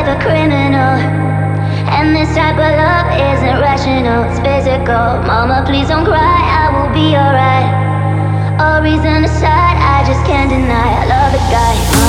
a criminal. And this type of love isn't rational, it's physical. Mama, please don't cry, I will be alright. All reason aside, I just can't deny I love the guy.